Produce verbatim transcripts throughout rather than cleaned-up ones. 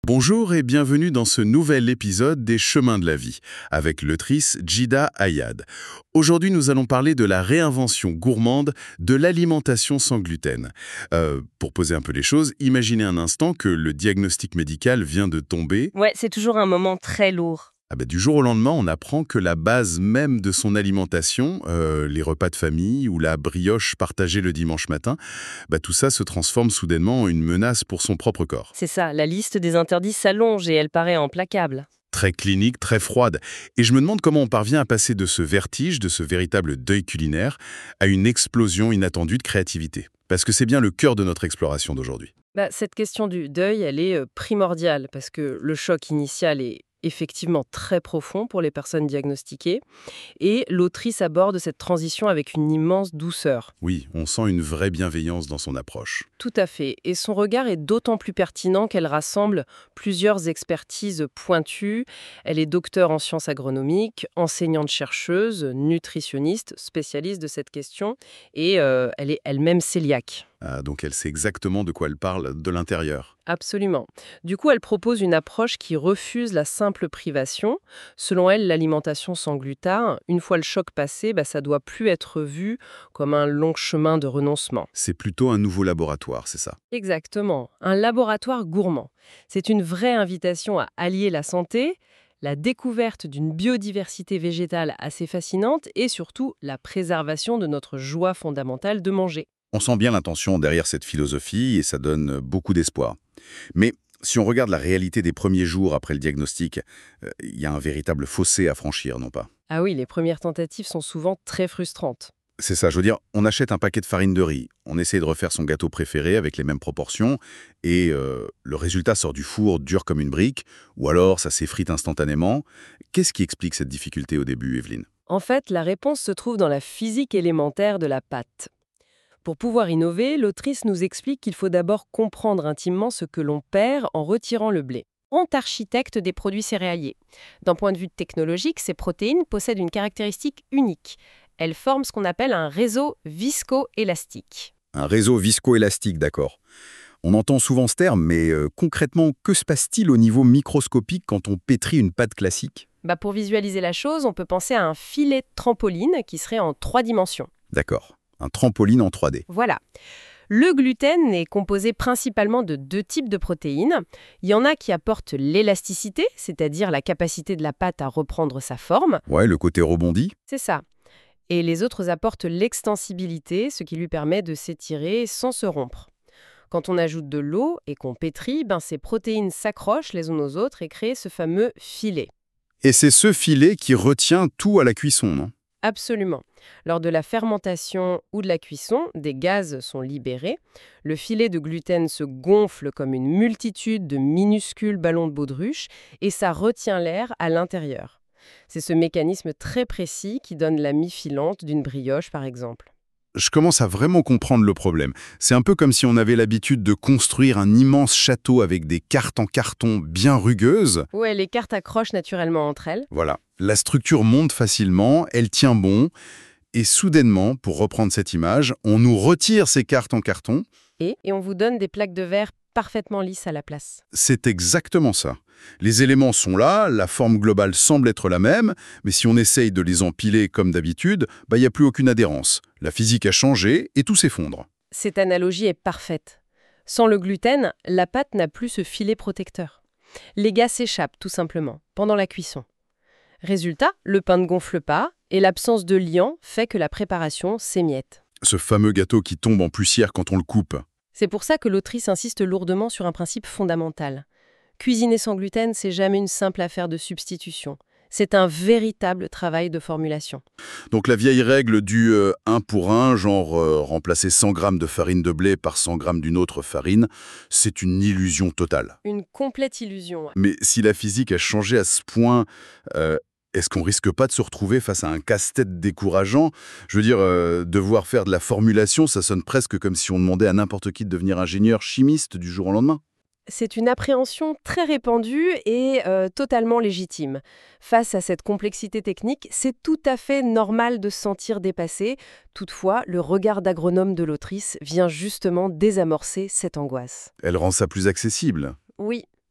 Bonjour et bienvenue dans ce nouvel épisode des Chemins de la vie, avec l'autrice Jida Ayad. Aujourd'hui, nous allons parler de la réinvention gourmande de l'alimentation sans gluten. Euh, pour poser un peu les choses, imaginez un instant que le diagnostic médical vient de tomber. Ouais, c'est toujours un moment très lourd. Ah ben, du jour au lendemain, on apprend que la base même de son alimentation, euh, les repas de famille ou la brioche partagée le dimanche matin, bah, tout ça se transforme soudainement en une menace pour son propre corps. C'est ça, la liste des interdits s'allonge et elle paraît implacable. Très clinique, très froide. Et je me demande comment on parvient à passer de ce vertige, de ce véritable deuil culinaire, à une explosion inattendue de créativité. Parce que c'est bien le cœur de notre exploration d'aujourd'hui. Bah, cette question du deuil, elle est euh, primordiale parce que le choc initial est effectivement très profond pour les personnes diagnostiquées et l'autrice aborde cette transition avec une immense douceur. Oui, on sent une vraie bienveillance dans son approche. Tout à fait. Et son regard est d'autant plus pertinent qu'elle rassemble plusieurs expertises pointues. Elle est docteure en sciences agronomiques, enseignante-chercheuse, nutritionniste, spécialiste de cette question, et euh, elle est elle-même cœliaque. Ah, donc elle sait exactement de quoi elle parle de l'intérieur. Absolument. Du coup, elle propose une approche qui refuse la simple privation. Selon elle, l'alimentation sans gluten, une fois le choc passé, bah, ça doit plus être vu comme un long chemin de renoncement. C'est plutôt un nouveau laboratoire, c'est ça? Exactement, un laboratoire gourmand. C'est une vraie invitation à allier la santé, la découverte d'une biodiversité végétale assez fascinante et surtout la préservation de notre joie fondamentale de manger. On sent bien l'intention derrière cette philosophie et ça donne beaucoup d'espoir. Mais si on regarde la réalité des premiers jours après le diagnostic, euh, il y a un véritable fossé à franchir, non pas? Ah oui, les premières tentatives sont souvent très frustrantes. C'est ça, je veux dire, on achète un paquet de farine de riz, on essaie de refaire son gâteau préféré avec les mêmes proportions, et euh, le résultat sort du four dur comme une brique, ou alors ça s'effrite instantanément. Qu'est-ce qui explique cette difficulté au début, Evelyne? En fait, la réponse se trouve dans la physique élémentaire de la pâte. Pour pouvoir innover, l'autrice nous explique qu'il faut d'abord comprendre intimement ce que l'on perd en retirant le blé. Sont architectes des produits céréaliers. D'un point de vue technologique, ces protéines possèdent une caractéristique unique. Elles forment ce qu'on appelle un réseau viscoélastique. Un réseau viscoélastique, d'accord. On entend souvent ce terme, mais euh, concrètement, que se passe-t-il au niveau microscopique quand on pétrit une pâte classique? Bah pour visualiser la chose, on peut penser à un filet de trampoline qui serait en trois dimensions. D'accord, un trampoline en trois D. Voilà. Le gluten est composé principalement de deux types de protéines. Il y en a qui apportent l'élasticité, c'est-à-dire la capacité de la pâte à reprendre sa forme. Ouais, le côté rebondi. C'est ça. Et les autres apportent l'extensibilité, ce qui lui permet de s'étirer sans se rompre. Quand on ajoute de l'eau et qu'on pétrit, ben ces protéines s'accrochent les unes aux autres et créent ce fameux filet. Et c'est ce filet qui retient tout à la cuisson, non? Absolument. Lors de la fermentation ou de la cuisson, des gaz sont libérés. Le filet de gluten se gonfle comme une multitude de minuscules ballons de baudruche et ça retient l'air à l'intérieur. C'est ce mécanisme très précis qui donne la mie filante d'une brioche, par exemple. Je commence à vraiment comprendre le problème. C'est un peu comme si on avait l'habitude de construire un immense château avec des cartes en carton bien rugueuses. Ouais, les cartes accrochent naturellement entre elles. Voilà, la structure monte facilement, elle tient bon, et soudainement, pour reprendre cette image, on nous retire ces cartes en carton. Et, et on vous donne des plaques de verre parfaitement lisses à la place. C'est exactement ça. Les éléments sont là, la forme globale semble être la même, mais si on essaye de les empiler comme d'habitude, bah, il n'y a plus aucune adhérence. La physique a changé et tout s'effondre. Cette analogie est parfaite. Sans le gluten, la pâte n'a plus ce filet protecteur. Les gaz s'échappent tout simplement, pendant la cuisson. Résultat, le pain ne gonfle pas et l'absence de liant fait que la préparation s'émiette. Ce fameux gâteau qui tombe en poussière quand on le coupe. C'est pour ça que l'autrice insiste lourdement sur un principe fondamental. Cuisiner sans gluten, c'est jamais une simple affaire de substitution. C'est un véritable travail de formulation. Donc la vieille règle du euh, un pour un, genre euh, remplacer cent grammes de farine de blé par cent grammes d'une autre farine, c'est une illusion totale. Une complète illusion. Mais si la physique a changé à ce point, euh, est-ce qu'on risque pas de se retrouver face à un casse-tête décourageant? Je veux dire, euh, devoir faire de la formulation, ça sonne presque comme si on demandait à n'importe qui de devenir ingénieur chimiste du jour au lendemain. C'est une appréhension très répandue et euh, totalement légitime. Face à cette complexité technique, c'est tout à fait normal de se sentir dépassé. Toutefois, le regard d'agronome de l'autrice vient justement désamorcer cette angoisse. Elle rend ça plus accessible. Oui,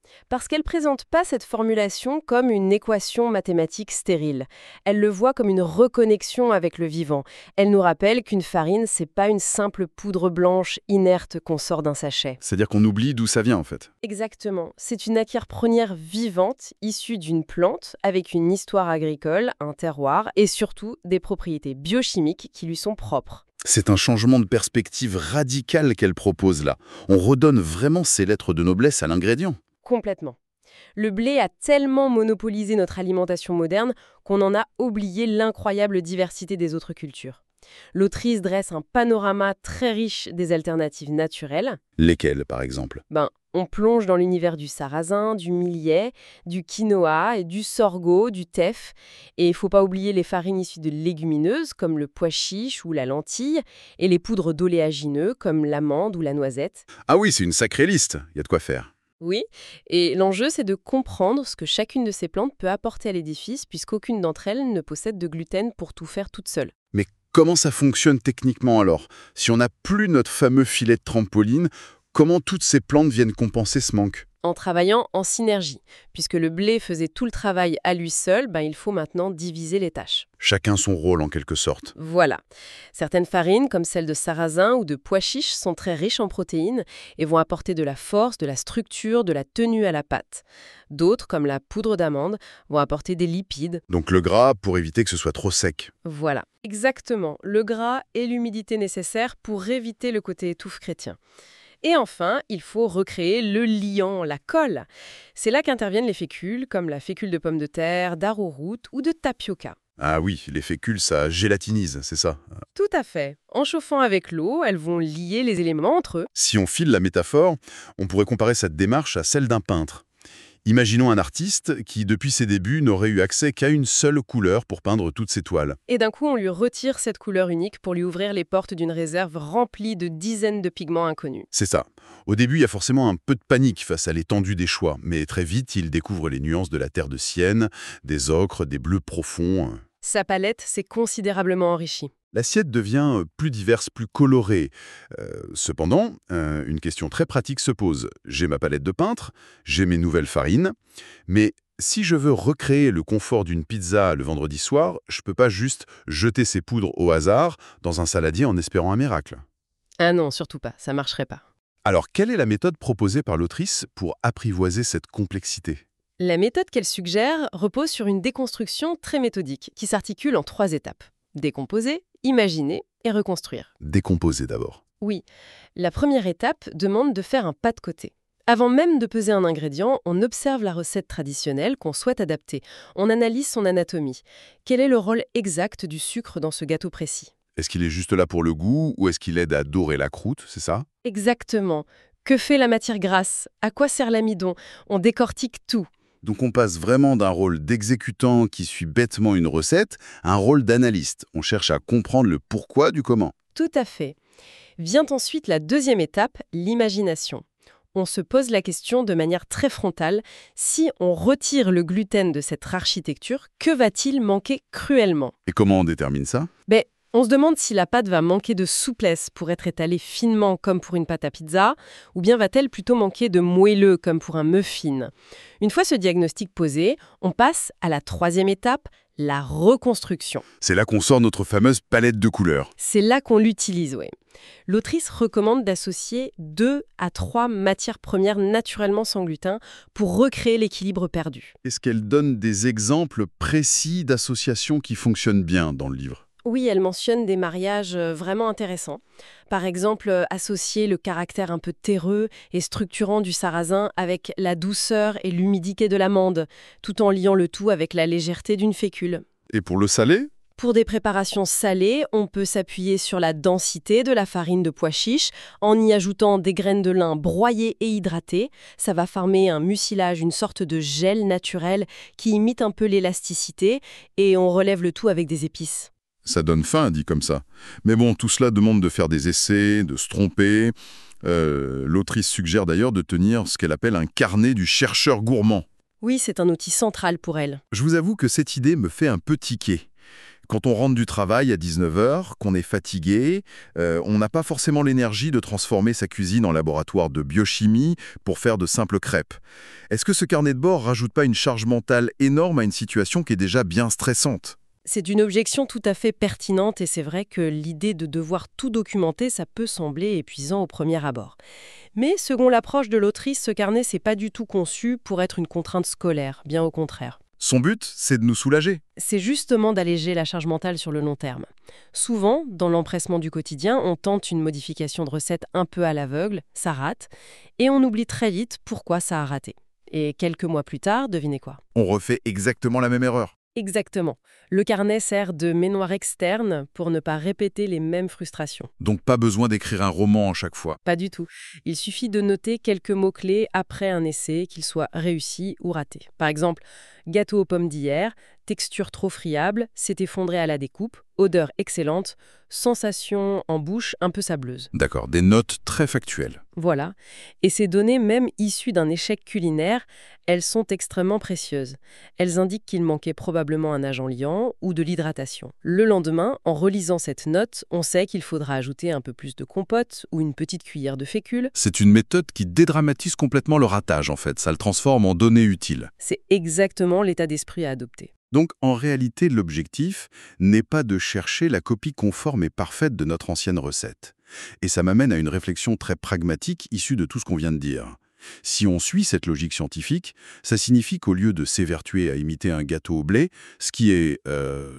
Parce qu'elle ne présente pas cette formulation comme une équation mathématique stérile. Elle le voit comme une reconnexion avec le vivant. Elle nous rappelle qu'une farine, c'est pas une simple poudre blanche inerte qu'on sort d'un sachet. C'est-à-dire qu'on oublie d'où ça vient, en fait. Exactement. C'est une matière première vivante, issue d'une plante, avec une histoire agricole, un terroir, et surtout des propriétés biochimiques qui lui sont propres. C'est un changement de perspective radical qu'elle propose là. On redonne vraiment ses lettres de noblesse à l'ingrédient. Complètement. Le blé a tellement monopolisé notre alimentation moderne qu'on en a oublié l'incroyable diversité des autres cultures. L'autrice dresse un panorama très riche des alternatives naturelles. Lesquelles, par exemple? Ben, on plonge dans l'univers du sarrasin, du millet, du quinoa, et du sorgho, du teff. Et il ne faut pas oublier les farines issues de légumineuses, comme le pois chiche ou la lentille, et les poudres d'oléagineux, comme l'amande ou la noisette. Ah oui, c'est une sacrée liste. Il y a de quoi faire. Oui, et l'enjeu, c'est de comprendre ce que chacune de ces plantes peut apporter à l'édifice, puisqu'aucune d'entre elles ne possède de gluten pour tout faire toute seule. Mais comment ça fonctionne techniquement alors? Si on n'a plus notre fameux filet de trampoline, comment toutes ces plantes viennent compenser ce manque? En travaillant en synergie. Puisque le blé faisait tout le travail à lui seul, ben il faut maintenant diviser les tâches. Chacun son rôle en quelque sorte. Voilà. Certaines farines, comme celles de sarrasin ou de pois chiche, sont très riches en protéines et vont apporter de la force, de la structure, de la tenue à la pâte. D'autres, comme la poudre d'amande, vont apporter des lipides. Donc le gras pour éviter que ce soit trop sec. Voilà. Exactement. Le gras et l'humidité nécessaires pour éviter le côté étouffe chrétien. Et enfin, il faut recréer le liant, la colle. C'est là qu'interviennent les fécules, comme la fécule de pomme de terre, d'arrowroot ou de tapioca. Ah oui, les fécules, ça gélatinise, c'est ça. Tout à fait. En chauffant avec l'eau, elles vont lier les éléments entre eux. Si on file la métaphore, on pourrait comparer cette démarche à celle d'un peintre. Imaginons un artiste qui, depuis ses débuts, n'aurait eu accès qu'à une seule couleur pour peindre toutes ses toiles. Et d'un coup, on lui retire cette couleur unique pour lui ouvrir les portes d'une réserve remplie de dizaines de pigments inconnus. C'est ça. Au début, il y a forcément un peu de panique face à l'étendue des choix, mais très vite, il découvre les nuances de la terre de Sienne, des ocres, des bleus profonds. Sa palette s'est considérablement enrichie. L'assiette devient plus diverse, plus colorée. Euh, cependant, euh, une question très pratique se pose. J'ai ma palette de peintre, j'ai mes nouvelles farines, mais si je veux recréer le confort d'une pizza le vendredi soir, je peux pas juste jeter ces poudres au hasard dans un saladier en espérant un miracle. Ah non, surtout pas, ça marcherait pas. Alors, quelle est la méthode proposée par l'autrice pour apprivoiser cette complexité ? La méthode qu'elle suggère repose sur une déconstruction très méthodique qui s'articule en trois étapes. Décomposer, imaginer et reconstruire. Décomposer d'abord. Oui, la première étape demande de faire un pas de côté. Avant même de peser un ingrédient, on observe la recette traditionnelle qu'on souhaite adapter. On analyse son anatomie. Quel est le rôle exact du sucre dans ce gâteau précis ? Est-ce qu'il est juste là pour le goût ou est-ce qu'il aide à dorer la croûte, c'est ça ? Exactement. Que fait la matière grasse ? À quoi sert l'amidon ? On décortique tout. Donc on passe vraiment d'un rôle d'exécutant qui suit bêtement une recette à un rôle d'analyste. On cherche à comprendre le pourquoi du comment. Tout à fait. Vient ensuite la deuxième étape, l'imagination. On se pose la question de manière très frontale, si on retire le gluten de cette architecture, que va-t-il manquer cruellement ? Et comment on détermine ça ? Ben, on se demande si la pâte va manquer de souplesse pour être étalée finement comme pour une pâte à pizza, ou bien va-t-elle plutôt manquer de moelleux comme pour un muffin ? Une fois ce diagnostic posé, on passe à la troisième étape, la reconstruction. C'est là qu'on sort notre fameuse palette de couleurs. C'est là qu'on l'utilise, oui. L'autrice recommande d'associer deux à trois matières premières naturellement sans gluten pour recréer l'équilibre perdu. Est-ce qu'elle donne des exemples précis d'associations qui fonctionnent bien dans le livre ? Oui, elle mentionne des mariages vraiment intéressants. Par exemple, associer le caractère un peu terreux et structurant du sarrasin avec la douceur et l'humidité de l'amande, tout en liant le tout avec la légèreté d'une fécule. Et pour le salé ? Pour des préparations salées, on peut s'appuyer sur la densité de la farine de pois chiche en y ajoutant des graines de lin broyées et hydratées. Ça va former un mucilage, une sorte de gel naturel qui imite un peu l'élasticité et on relève le tout avec des épices. Ça donne faim, dit comme ça. Mais bon, tout cela demande de faire des essais, de se tromper. Euh, L'autrice suggère d'ailleurs de tenir ce qu'elle appelle un carnet du chercheur gourmand. Oui, c'est un outil central pour elle. Je vous avoue que cette idée me fait un peu tiquer. Quand on rentre du travail à dix-neuf heures, qu'on est fatigué, euh, on n'a pas forcément l'énergie de transformer sa cuisine en laboratoire de biochimie pour faire de simples crêpes. Est-ce que ce carnet de bord rajoute pas une charge mentale énorme à une situation qui est déjà bien stressante ? C'est une objection tout à fait pertinente et c'est vrai que l'idée de devoir tout documenter, ça peut sembler épuisant au premier abord. Mais selon l'approche de l'autrice, ce carnet, c'est pas du tout conçu pour être une contrainte scolaire, bien au contraire. Son but, c'est de nous soulager. C'est justement d'alléger la charge mentale sur le long terme. Souvent, dans l'empressement du quotidien, on tente une modification de recette un peu à l'aveugle, ça rate, et on oublie très vite pourquoi ça a raté. Et quelques mois plus tard, devinez quoi ? On refait exactement la même erreur. Exactement. Le carnet sert de mémoire externe pour ne pas répéter les mêmes frustrations. Donc pas besoin d'écrire un roman à chaque fois. Pas du tout. Il suffit de noter quelques mots-clés après un essai, qu'il soit réussi ou raté. Par exemple, gâteau aux pommes d'hier, texture trop friable, s'est effondré à la découpe, odeur excellente, sensation en bouche un peu sableuse. D'accord, des notes très factuelles. Voilà. Et ces données, même issues d'un échec culinaire, elles sont extrêmement précieuses. Elles indiquent qu'il manquait probablement un agent liant ou de l'hydratation. Le lendemain, en relisant cette note, on sait qu'il faudra ajouter un peu plus de compote ou une petite cuillère de fécule. C'est une méthode qui dédramatise complètement le ratage, en fait. Ça le transforme en données utiles. C'est exactement l'état d'esprit à adopter. Donc, en réalité, l'objectif n'est pas de chercher la copie conforme et parfaite de notre ancienne recette. Et ça m'amène à une réflexion très pragmatique issue de tout ce qu'on vient de dire. Si on suit cette logique scientifique, ça signifie qu'au lieu de s'évertuer à imiter un gâteau au blé, ce qui est euh,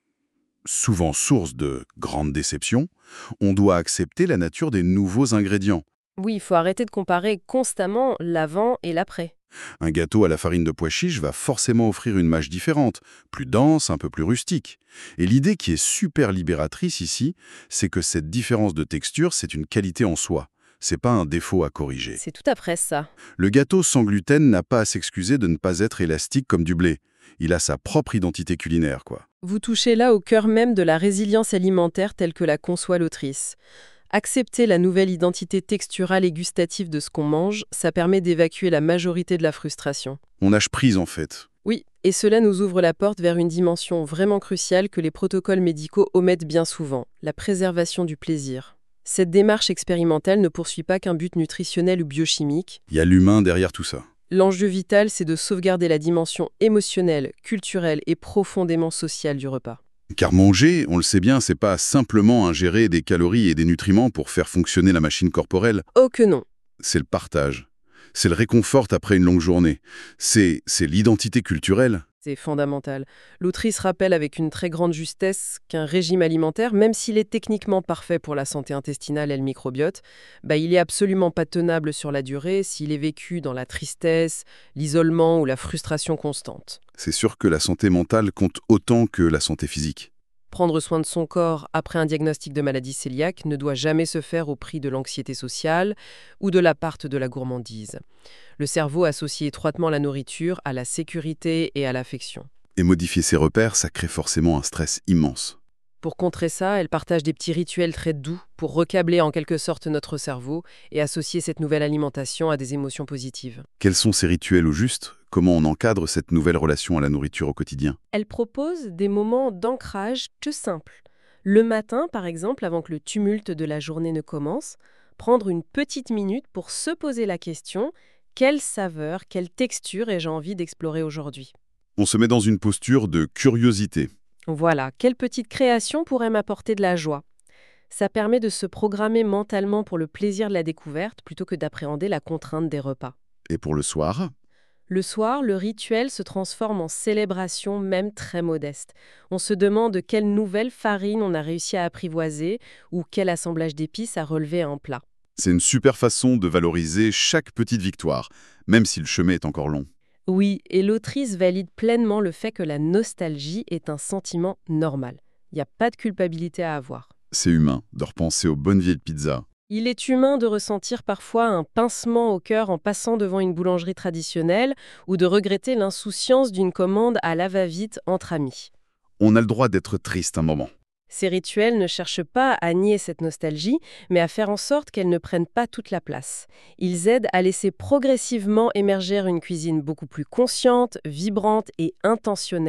souvent source de grandes déceptions, on doit accepter la nature des nouveaux ingrédients. Oui, il faut arrêter de comparer constamment l'avant et l'après. Un gâteau à la farine de pois chiche va forcément offrir une mâche différente, plus dense, un peu plus rustique. Et l'idée qui est super libératrice ici, c'est que cette différence de texture, c'est une qualité en soi. C'est pas un défaut à corriger. C'est tout après ça. Le gâteau sans gluten n'a pas à s'excuser de ne pas être élastique comme du blé. Il a sa propre identité culinaire, quoi. Vous touchez là au cœur même de la résilience alimentaire telle que la conçoit l'autrice. Accepter la nouvelle identité texturale et gustative de ce qu'on mange, ça permet d'évacuer la majorité de la frustration. On nage prise, en fait. Oui, et cela nous ouvre la porte vers une dimension vraiment cruciale que les protocoles médicaux omettent bien souvent, la préservation du plaisir. Cette démarche expérimentale ne poursuit pas qu'un but nutritionnel ou biochimique. Il y a l'humain derrière tout ça. L'enjeu vital, c'est de sauvegarder la dimension émotionnelle, culturelle et profondément sociale du repas. Car manger, on le sait bien, c'est pas simplement ingérer des calories et des nutriments pour faire fonctionner la machine corporelle. Oh que non. C'est le partage. C'est le réconfort après une longue journée. C'est c'est l'identité culturelle. C'est fondamental. L'autrice rappelle avec une très grande justesse qu'un régime alimentaire, même s'il est techniquement parfait pour la santé intestinale et le microbiote, bah, il est absolument pas tenable sur la durée s'il est vécu dans la tristesse, l'isolement ou la frustration constante. C'est sûr que la santé mentale compte autant que la santé physique. Prendre soin de son corps après un diagnostic de maladie cœliaque ne doit jamais se faire au prix de l'anxiété sociale ou de la part de la gourmandise. Le cerveau associe étroitement la nourriture à la sécurité et à l'affection. Et modifier ses repères, ça crée forcément un stress immense. Pour contrer ça, elle partage des petits rituels très doux pour recabler en quelque sorte notre cerveau et associer cette nouvelle alimentation à des émotions positives. Quels sont ces rituels au juste ? Comment on encadre cette nouvelle relation à la nourriture au quotidien ? Elle propose des moments d'ancrage tout simples. Le matin, par exemple, avant que le tumulte de la journée ne commence, prendre une petite minute pour se poser la question « Quelle saveur, quelle texture ai-je envie d'explorer aujourd'hui ?» On se met dans une posture de curiosité. Voilà, quelle petite création pourrait m'apporter de la joie ? Ça permet de se programmer mentalement pour le plaisir de la découverte plutôt que d'appréhender la contrainte des repas. Et pour le soir ? Le soir, le rituel se transforme en célébration même très modeste. On se demande quelle nouvelle farine on a réussi à apprivoiser ou quel assemblage d'épices a relevé un plat. C'est une super façon de valoriser chaque petite victoire, même si le chemin est encore long. Oui, et l'autrice valide pleinement le fait que la nostalgie est un sentiment normal. Il n'y a pas de culpabilité à avoir. C'est humain de repenser aux bonnes vieilles pizzas. Il est humain de ressentir parfois un pincement au cœur en passant devant une boulangerie traditionnelle ou de regretter l'insouciance d'une commande à la va-vite entre amis. On a le droit d'être triste un moment. Ces rituels ne cherchent pas à nier cette nostalgie, mais à faire en sorte qu'elle ne prenne pas toute la place. Ils aident à laisser progressivement émerger une cuisine beaucoup plus consciente, vibrante et intentionnelle.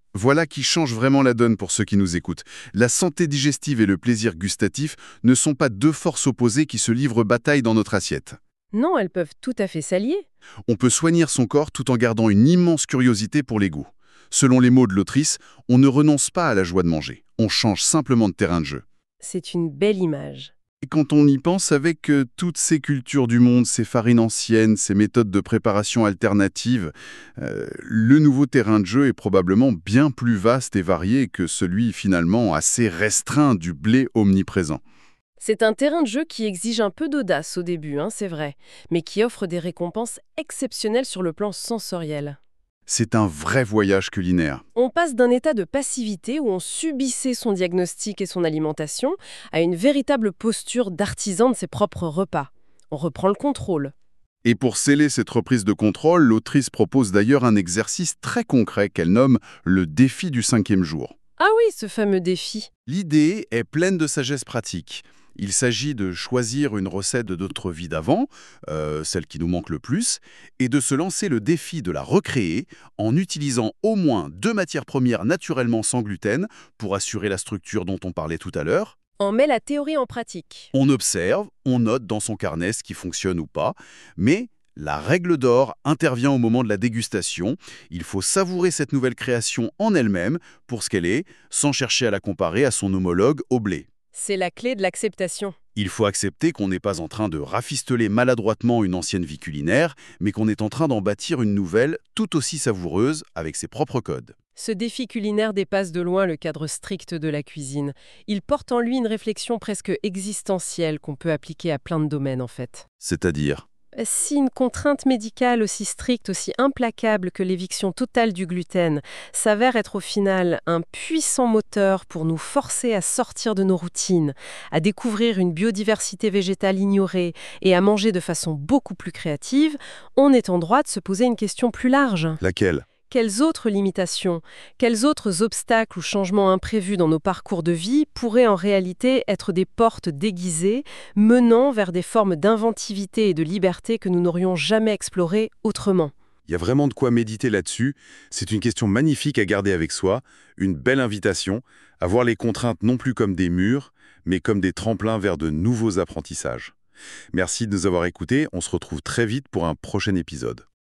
Voilà qui change vraiment la donne pour ceux qui nous écoutent. La santé digestive et le plaisir gustatif ne sont pas deux forces opposées qui se livrent bataille dans notre assiette. Non, elles peuvent tout à fait s'allier. On peut soigner son corps tout en gardant une immense curiosité pour les goûts. Selon les mots de l'autrice, on ne renonce pas à la joie de manger, on change simplement de terrain de jeu. C'est une belle image. Et quand on y pense, avec euh, toutes ces cultures du monde, ces farines anciennes, ces méthodes de préparation alternatives, euh, le nouveau terrain de jeu est probablement bien plus vaste et varié que celui finalement assez restreint du blé omniprésent. C'est un terrain de jeu qui exige un peu d'audace au début, hein, c'est vrai, mais qui offre des récompenses exceptionnelles sur le plan sensoriel. C'est un vrai voyage culinaire. On passe d'un état de passivité où on subissait son diagnostic et son alimentation à une véritable posture d'artisan de ses propres repas. On reprend le contrôle. Et pour sceller cette reprise de contrôle, l'autrice propose d'ailleurs un exercice très concret qu'elle nomme le défi du cinquième jour. Ah oui, ce fameux défi. L'idée est pleine de sagesse pratique. Il s'agit de choisir une recette de notre vie d'avant, euh, celle qui nous manque le plus, et de se lancer le défi de la recréer en utilisant au moins deux matières premières naturellement sans gluten pour assurer la structure dont on parlait tout à l'heure. On met la théorie en pratique. On observe, on note dans son carnet ce qui fonctionne ou pas, mais la règle d'or intervient au moment de la dégustation. Il faut savourer cette nouvelle création en elle-même pour ce qu'elle est, sans chercher à la comparer à son homologue au blé. C'est la clé de l'acceptation. Il faut accepter qu'on n'est pas en train de rafistoler maladroitement une ancienne vie culinaire, mais qu'on est en train d'en bâtir une nouvelle tout aussi savoureuse avec ses propres codes. Ce défi culinaire dépasse de loin le cadre strict de la cuisine. Il porte en lui une réflexion presque existentielle qu'on peut appliquer à plein de domaines en fait. C'est-à-dire ? Si une contrainte médicale aussi stricte, aussi implacable que l'éviction totale du gluten s'avère être au final un puissant moteur pour nous forcer à sortir de nos routines, à découvrir une biodiversité végétale ignorée et à manger de façon beaucoup plus créative, on est en droit de se poser une question plus large. Laquelle ? Quelles autres limitations, quels autres obstacles ou changements imprévus dans nos parcours de vie pourraient en réalité être des portes déguisées menant vers des formes d'inventivité et de liberté que nous n'aurions jamais explorées autrement ? Il y a vraiment de quoi méditer là-dessus. C'est une question magnifique à garder avec soi, une belle invitation à voir les contraintes non plus comme des murs, mais comme des tremplins vers de nouveaux apprentissages. Merci de nous avoir écoutés, on se retrouve très vite pour un prochain épisode.